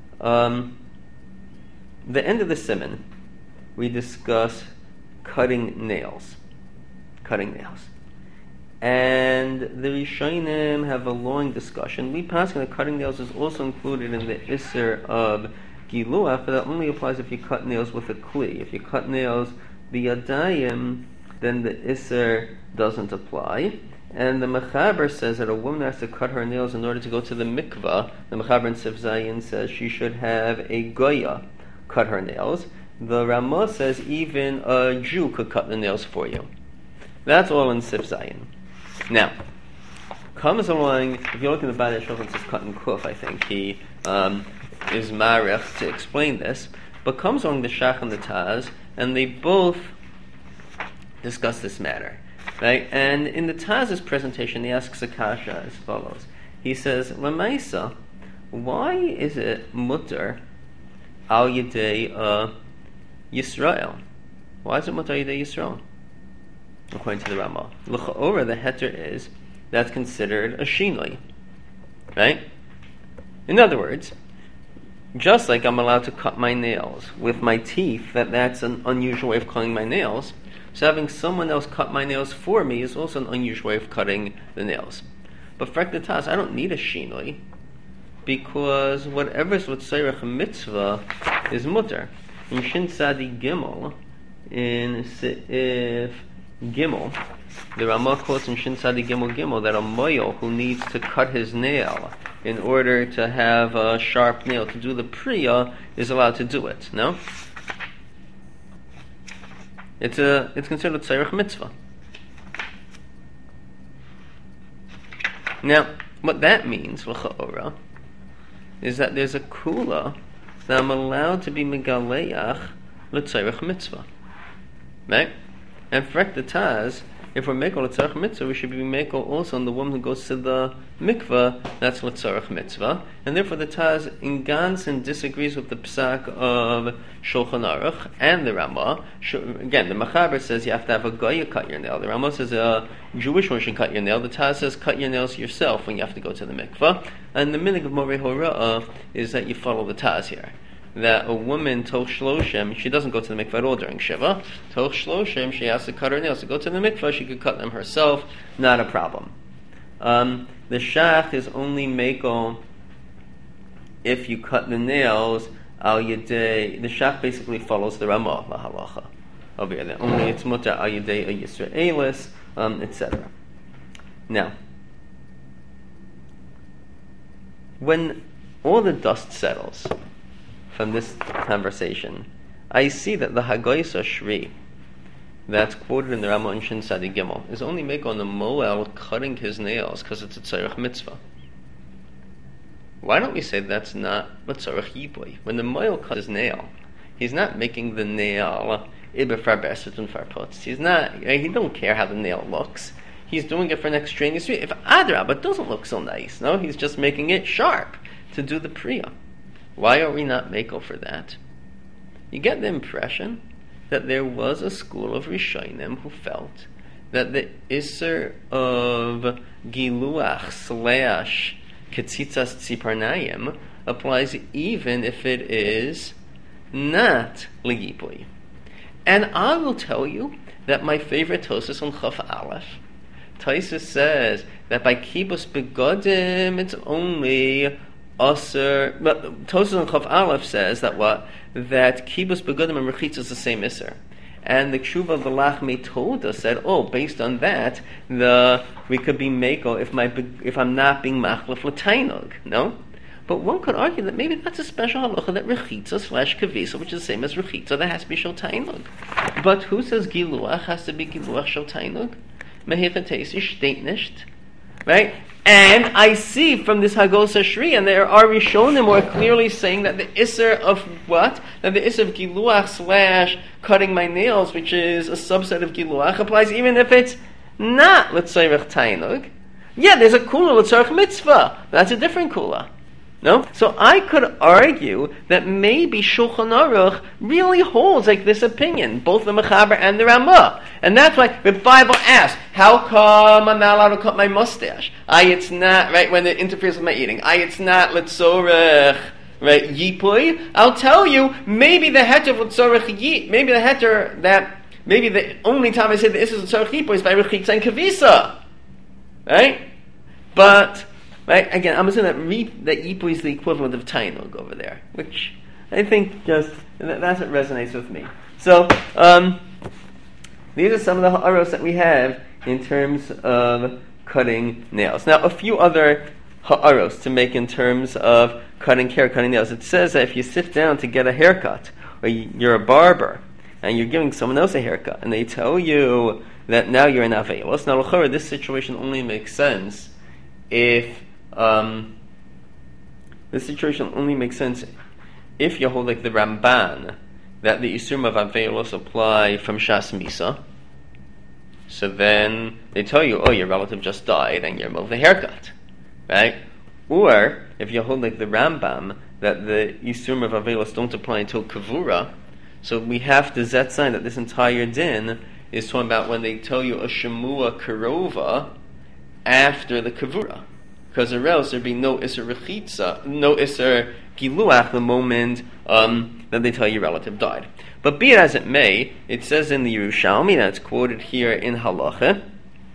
The end of the siman, we discuss cutting nails. And the Rishonim have a long discussion. We pass that cutting nails is also included in the Isser of Giluach, but that only applies if you cut nails with a kli. If you cut nails biyadayim, then the Isser doesn't apply. And the Mechaber says that a woman has to cut her nails in order to go to the mikvah. The Mechaber in Sif Zayin says she should have a goya cut her nails. The Ramah says even a Jew could cut the nails for you. That's all in Sif Zayin. Now, comes along, if you look in the Ba'adei Shulchan, it says cut and kuf, I think he is marech to explain this, but comes along the Shach and the Taz, and they both discuss this matter. Right? And in the Taz's presentation, he asks Akasha as follows. He says, Lamaisa, why is it mutter al yedei Yisrael? Why is it mutter al yedei Yisrael? According to the Ramah. L'cha'ora, the heter is, that's considered a shinoi. Right? In other words, just like I'm allowed to cut my nails with my teeth, that's an unusual way of cutting my nails, so having someone else cut my nails for me is also an unusual way of cutting the nails. But for the Taz, I don't need a shinoi, because whatever's l'tzorech mitzvah is mutter. In Shin Tzadi Gimel, in Seif Gimel, the Ramah quotes in Shin Tzadi Gimel Gimel that a moyel who needs to cut his nail in order to have a sharp nail to do the priya is allowed to do it. No? It's considered tzorech mitzvah. Now, what that means, l'cha'ora, is that there's a kula that I'm allowed to be megaleach l'tzorech mitzvah. Right? And for the Taz, if we're mekel l'tzorech mitzvah, we should be mekel also on the woman who goes to the mikvah, that's l'tzorech mitzvah. And therefore the Taz in Gansen disagrees with the psak of Shulchan Aruch and the Ramah. Again, the Mechaber says you have to have a goya cut your nail. The Ramah says a Jewish one should cut your nail. The Taz says cut your nails yourself when you have to go to the mikvah. And the minig of Moreh Hora'ah is that you follow the Taz here. That a woman, Toch Shloshim, she doesn't go to the mikvah at all during Shiva. Toch Shloshim, she has to cut her nails. To go to the mikvah, she could cut them herself, not a problem. The Shach is only mekel if you cut the nails al yedei. The Shach basically follows the Ramah, la halacha. Over here, only it's mutter al yedei a Yisraelis, etc. Now, when all the dust settles from this conversation, I see that the Hagoysa Shri that's quoted in the Ramah and Shin Tzadi Gimel is only make on the Moel cutting his nails because it's a tzorech mitzvah. Why don't we say that's not a tzorech yibui? When the Moel cuts his nail, he's not making the nail iber farbeset and farputz. He don't care how the nail looks. He's doing it for an extraneous reason. If Adrab, it doesn't look so nice. No, he's just making it sharp to do the priya. Why are we not mekel for that? You get the impression that there was a school of Rishonim who felt that the Isser of Giluach / Ketzitzas Tziparnayim applies even if it is not Ligipui. And I will tell you that my favorite Tosas on Chaf Aleph, Tosas says that by Kibbutz Begodim it's only Aser, but Tosas and Chav Aleph says that that Kibbutz Begodim and Rechitza is the same Isser. And the Kshuva of the Lachmei Toda said, based on that, we could be Mekel if I'm not being Machlef L'Tainug. No? But one could argue that maybe that's a special halacha that Rechitza / Kavisa, which is the same as Rechitza, that has to be Shel Tainug. But who says Giluach has to be Giluach Shel Tainug? Mehechatesi steht nicht. Right? And I see from this Hagosa Shri, and there are Rishonim more clearly saying that the Isser of what? That the Isser of Giluach / cutting my nails, which is a subset of Giluach, applies even if it's not L'tzorech Tainug. Yeah, there's a Kula L'tzorech Mitzvah. That's a different Kula. No? So I could argue that maybe Shulchan Aruch really holds like this opinion, both the Mechaber and the Ramah. And that's why the Bible asks, how come I'm not allowed to cut my mustache? It's not, right, when it interferes with my eating. It's not L'tzorech, right, Yipui. I'll tell you, maybe the heter of L'tzorech Yip, maybe the only time I say that this is L'tzorech Yipui is by Rechitza and Kavisa. right? But right again, I'm assuming that Yipu is the equivalent of Tainug over there, which I think that's what resonates with me. So these are some of the ha'aros that we have in terms of cutting nails. Now, a few other ha'aros to make in terms of cutting nails. It says that if you sit down to get a haircut, or you're a barber, and you're giving someone else a haircut, and they tell you that now you're in Avelos. Now, l'chora, this situation only makes sense if if you hold like the Ramban, that the Isurim of Avelos apply from Shas Misa. So then they tell you, oh, your relative just died and you're of the haircut, right? Or if you hold like the Rambam, that the Isurim of Avelos don't apply until Kavura, so we have to zet sign that this entire din is talking about when they tell you a Shemua Karova after the Kavura. Because or else there'd be no Isser Rechitza, no Isser Giluach the moment that they tell your relative died. But be it as it may, it says in the Yerushalmi, that's quoted here in Halacha,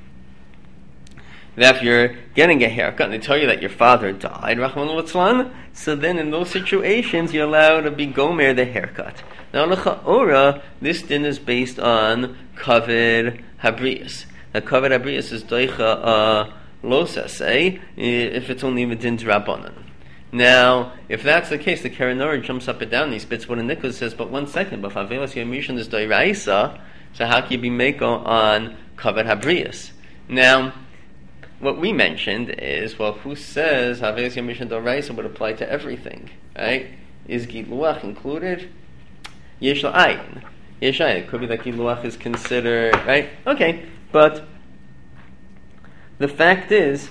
that if you're getting a haircut and they tell you that your father died, Rachmana litzlan, so then in those situations you're allowed to be gomer the haircut. Now, l'cha'ora, this din is based on kavod habrius. Now, kavod habrius is doicha losasei, if it's only medin drabanan. Now, if that's the case, the Karanora jumps up and down and he spits one and Nicholas says, but 1 second, but Favelas Yomishon is doiraisa, so how can you be meko on kavod habrius? Now, what we mentioned is, well, who says Havelas Yomishon doiraisa would apply to everything, right? Is Giluach included? Yesh la'ayin. Yesh la'ayin. It could be that Giluach is considered, right? Okay, but the fact is,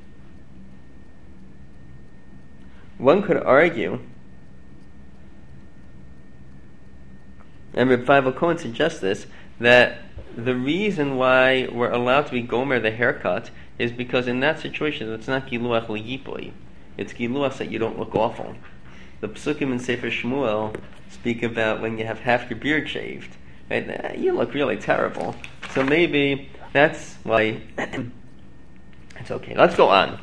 one could argue, and Reb Feivel Cohen suggests this, that the reason why we're allowed to be gomer the haircut is because in that situation it's not giluach l'yipoi, it's giluach that you don't look awful. The psukim in Sefer Shmuel speak about when you have half your beard shaved, right? You look really terrible. So maybe that's why it's okay. Let's go on.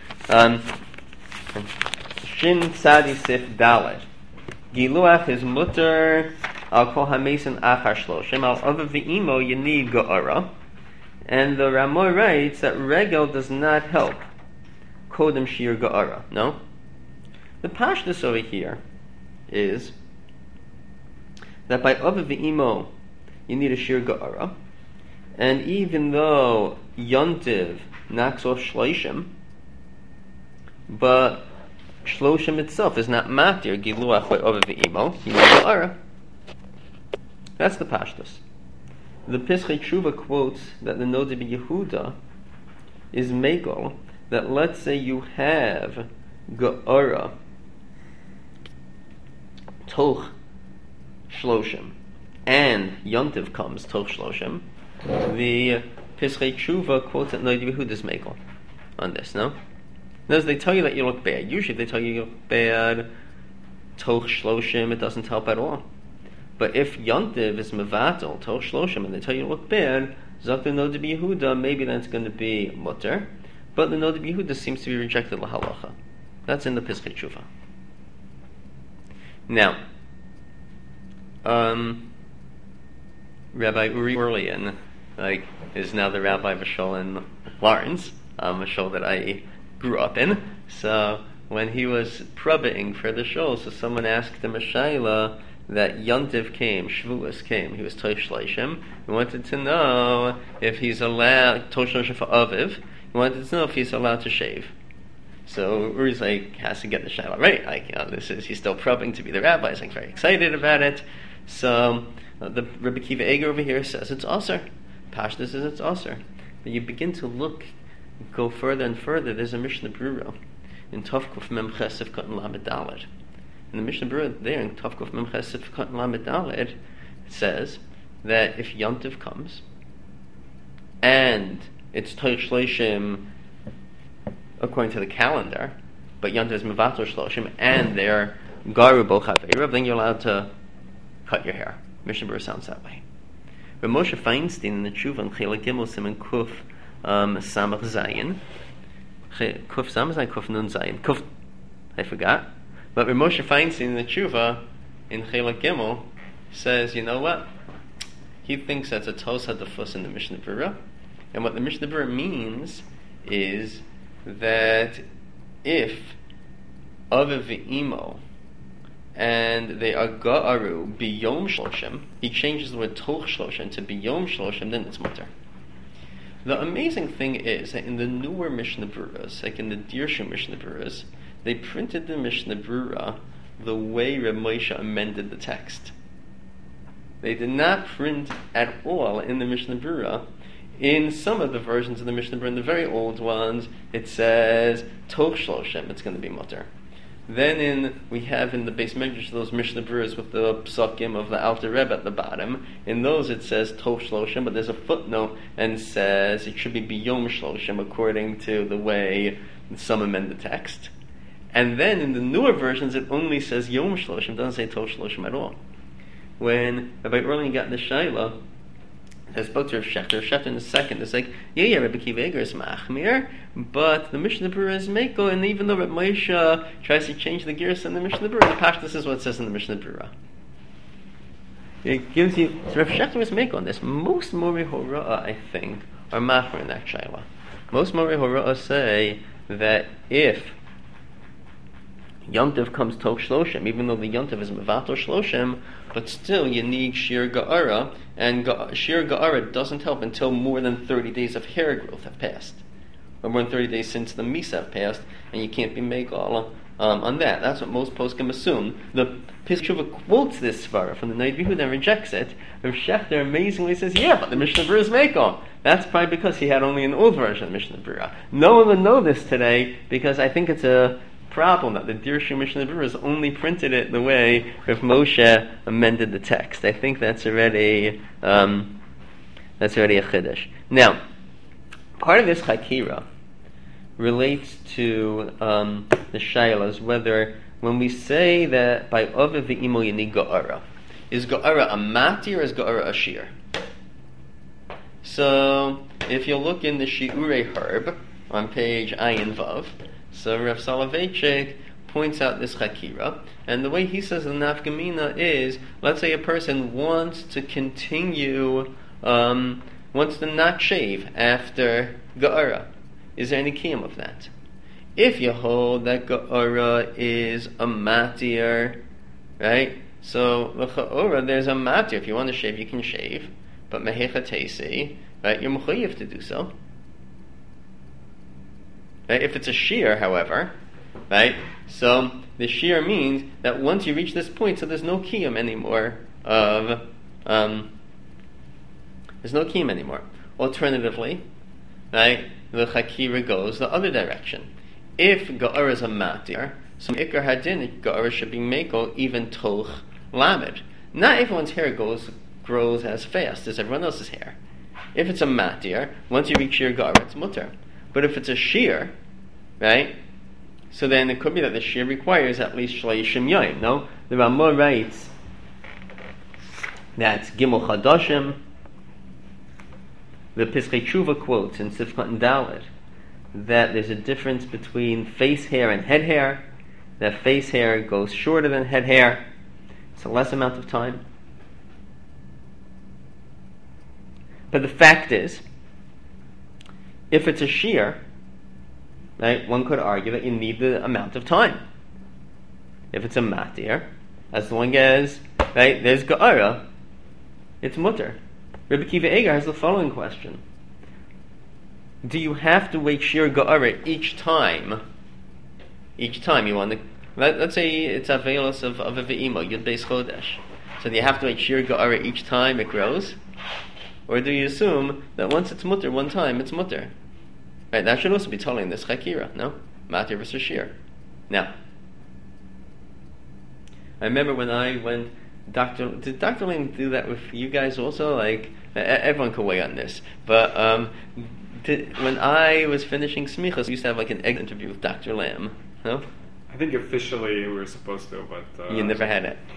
Shin Sadi Sif Dalet. Giluach is mutter al kol hamesin achar shloshim al other v'imo you need ga'ara. And the Ramah writes that regel does not help kodem shir ga'ara. No? The pashtus over here is that by other v'imo you need a shir ga'ara. And even though yontiv knocks off shloshim, but shloshim itself is not matir giluach by over v'imo, you need ga'ara. That's the pashtus. The Pischei Tshuva quotes that the Nodeh Yehuda is megol, that let's say you have ga'ara toch shloshim and yontiv comes toch shloshim, the Pischei Tshuva quotes that Nodeh Yehuda is megol on this, no? Notice they tell you that you look bad. Usually they tell you look bad toch shloshim, it doesn't help at all. But if yontiv is mevatel toch shloshim and they tell you to look bad, zok the Nodeh Yehuda, maybe that's going to be mutter, but the Nodeh Yehuda seems to be rejected lahalacha. That's in the Pischei Tshuva. Now, Rabbi Uri Orlean, is now the rabbi of a shul in Lawrence, a shul that I grew up in. So when he was prubbing for the shul, so someone asked him a shayla that Yontiv came, Shavuos came, he was Tosh Shleishim. He wanted to know if he's allowed, Tosh Shleishim for Aviv, he wanted to know if he's allowed to shave. So Uri's has to get the shayla right. He's still prubbing to be the rabbi, he's very excited about it. So the Rebbe Kiva Eger over here says it's Aser. Pashtus says it's Aser. But you begin to go further and further, there's a Mishnah Brura in Tovkuf Mem Chesef Katan Lamed Daled. And the Mishnah Brura there in Tovkuf Mem Chesef Katan Lamed Daled says that if Yontiv comes and it's Toich Shloshim according to the calendar, but Yontiv is Mevatel Shloshim and they're Garu Bo Chaveirav, then you're allowed to cut your hair. Mishnah Brura sounds that way. But Moshe Feinstein in the Tshuva and Chela Gimel Siman Kuf Samach Zayin. Kuf Samach Zayin, Kuf Nun Zayin. Kuf, I forgot. But Rav Moshe Feinstein in the Tshuva, in Chelak Gimel, says, you know what? He thinks that's a Tos HaDafus in the Mishnah Berurah. And what the Mishnah Berurah means is that if Ava v'Imo and they are Ga'aru biyom shloshim, he changes the word toch shloshim to biyom shloshim, then it's mutter. The amazing thing is that in the newer Mishnah Berurahs, like in the Dirshu Mishnah Berurahs, they printed the Mishnah Berurah the way Reb Moshe amended the text. They did not print at all in the Mishnah Berurah. In some of the versions of the Mishnah Berurah, in the very old ones, it says toch shloshim, it's going to be mutter. Then we have in the base measures those Mishnah Berurahs with the psukim of the Alter Rebbe at the bottom. In those it says toch shloshim, but there's a footnote and says it should be biyom shloshim according to the way some amend the text. And then in the newer versions it only says yom shloshim, it doesn't say toch shloshim at all. When Rabbi Erling got the Shaila, I spoke to Rav Shechter in a second. It's like, yeah, Rabbi Akiva Eiger is machmir, but the Mishnah Berurah is meko, and even though Rabbi Moshe tries to change the gears in the Mishnah Berurah, the Pashtus is what it says in the Mishnah Berurah. It gives you, so Rav Shechter is meko on this. Most Morei Hora'ah, I think, are machmir in that shaila. Most Morei Hora'ah say that if Yom Tov comes toch shloshim, even though the Yom Tov is mevatel shloshim, but still you need shir ga'ara, and shir ga'ara doesn't help until more than 30 days of hair growth have passed, or more than 30 days since the misa have passed, and you can't be megal on that. That's what most poskim assume. The Pesach quotes this svara from the Noid Yehuda and rejects it. Rav Shechter amazingly says, yeah, but the Mishnah Berurah is megal. That's probably because he had only an old version of Mishnah Berurah. No one would know this today, because I think it's a problem that the Dirshu Mishnah Berurah has only printed it the way Rav Moshe amended the text. I think that's already a chiddush. Now, part of this chakira relates to the shaylas whether when we say that by Ava v'Imo you need Ga'ara, is Ga'ara a mati or is Ga'ara a shir? So, if you look in the Shiurei Herb on page Ayin Vav, so Rav Soloveitchik points out this chakira, and the way he says the nafgamina is, let's say a person wants to continue, wants to not shave after Ga'ara. Is there any kiyum of that? If you hold that Ga'ara is a matir, right? So l'cha'ora there's a matir. If you want to shave, you can shave, but mehecha teisi, right? You're mechayiv to do so. Right? If it's a shear, however, right? So the shear means that once you reach this point, so there's no kiyum anymore of there's no kiyum anymore. Alternatively, right, the chakira goes the other direction. If Ga'ara is a matir, so ikar hadin Ga'ara should be meko even toch lamed. Not everyone's hair grows as fast as everyone else's hair. If it's a matir, once you reach your Ga'ara, it's mutter. But if it's a shear, right, so then it could be that the shear requires at least shleishim yoyim. No, the Ramah writes that's Gimel Chadashim. The Piskei Tshuva quotes in Sifkat and Dalet that there's a difference between face hair and head hair. That face hair goes shorter than head hair. It's a less amount of time. But the fact is, if it's a shear, right, one could argue that you need the amount of time. If it's a matir, as long as, right, there's Ga'ara, it's mutter. Rabbi Akiva Eiger has the following question. Do you have to wait shir Ga'ara each time? Each time you want to, let's say it's Avelos of a Ve'imo, Yud Beis Chodesh. So do you have to wait shir Ga'ara each time it grows? Or do you assume that once it's mutter one time, it's mutter? Right, that should also be telling this chakira, no? Matir versus shir. Now, I remember when I went, did Dr. Lane do that with you guys also? Like, everyone can weigh on this. But when I was finishing smichas, we used to have like an egg interview with Dr. Lamb, no? I think officially we were supposed to, but you never had it.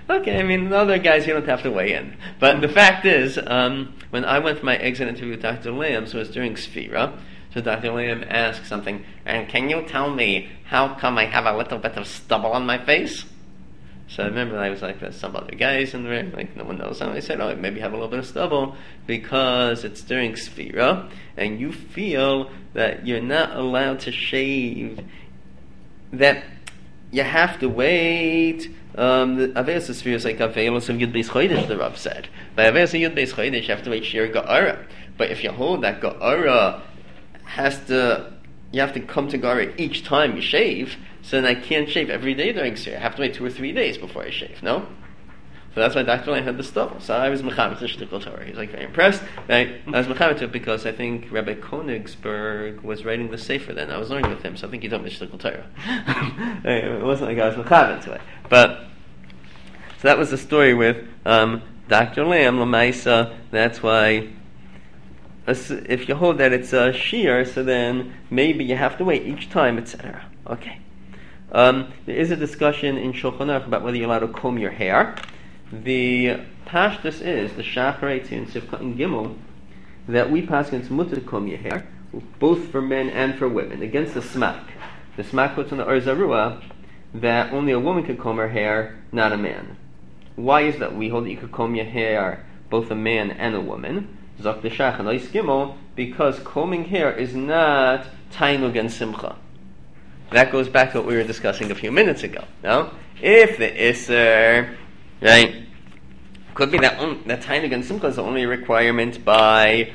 Okay, I mean, the other guys you don't have to weigh in. But the fact is, when I went for my exit interview with Dr. Lamb, so it was during Sphira, so Dr. Lamb asked something, and can you tell me how come I have a little bit of stubble on my face? So I remember I was like, there's some other guys in the room, like no one knows. And I said, oh, maybe you have a little bit of stubble because it's during Sphira, and you feel that you're not allowed to shave, that you have to wait. The Avelis Sphira is like Avelis of Yud Beis Chodesh, the Rav said. By Avelis of Yud Beis Chodesh, you have to wait Shir Ga'ara. But if you hold that Ga'ara you have to come to Ga'ara each time you shave, so then I can't shave every day during Sphira. I have to wait 2 or 3 days before I shave, no? So that's why Dr. Lane had the stubble. So I was mechamet to Shtickle Torah. He was like very impressed. I was mechamet to it because I think Rabbi Konigsberg was writing the Sefer then. I was learning with him, so I think he told me Shtickle Torah. It wasn't like I was mechamet to it. But, so that was the story with Dr. Lamb, Lamaisa. That's why, if you hold that it's a shear, so then maybe you have to wait each time, etc. Okay. There is a discussion in Shulchan Aruch about whether you're allowed to comb your hair. The pashtus is, the Shacharite in Sivkot and Gimel, that we pass against mutter to comb your hair, both for men and for women, against the smak. The smak puts on the Or Zarua that only a woman can comb her hair, not a man. Why is that? We hold that you could comb your hair, both a man and a woman. Zok the Shach and Ois Gimel, because combing hair is not tainug and simcha. That goes back to what we were discussing a few minutes ago. No? If the Isser, right, could be that tainug and simcha is the only requirement by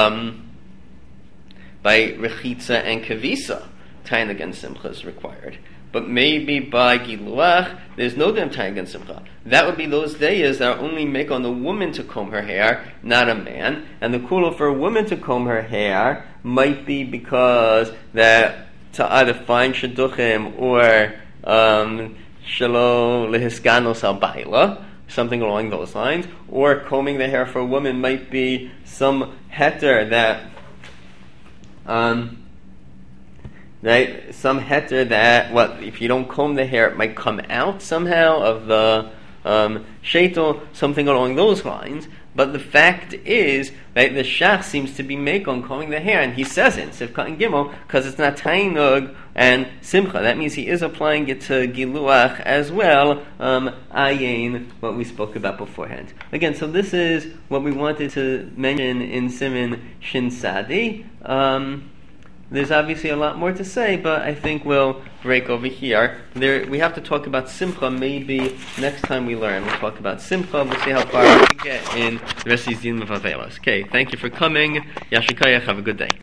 rechitza and kavisa. Tainug and simcha is required. But maybe by giluach, there's no damn tainug and simcha. That would be those days that only make on the woman to comb her hair, not a man. And the kula for a woman to comb her hair might be because that to either find shidduchim or shelo lehiskanos al baila, something along those lines, or combing the hair for a woman might be some heter that right, some heter that if you don't comb the hair it might come out somehow of the sheitel, something along those lines. But the fact is that the Shach seems to be make on combing the hair, and he says it in Sivkot and Gimel because it's not tainug and simcha. That means he is applying it to giluach as well, ayin, what we spoke about beforehand. Again, so this is what we wanted to mention in Siman Shin Sadi. There's obviously a lot more to say, but I think we'll break over here. We have to talk about Simcha maybe next time we learn. We'll talk about Simcha. We'll see how far we can get in the rest of these Din of Avelos. Okay, thank you for coming. Yashikayach, have a good day.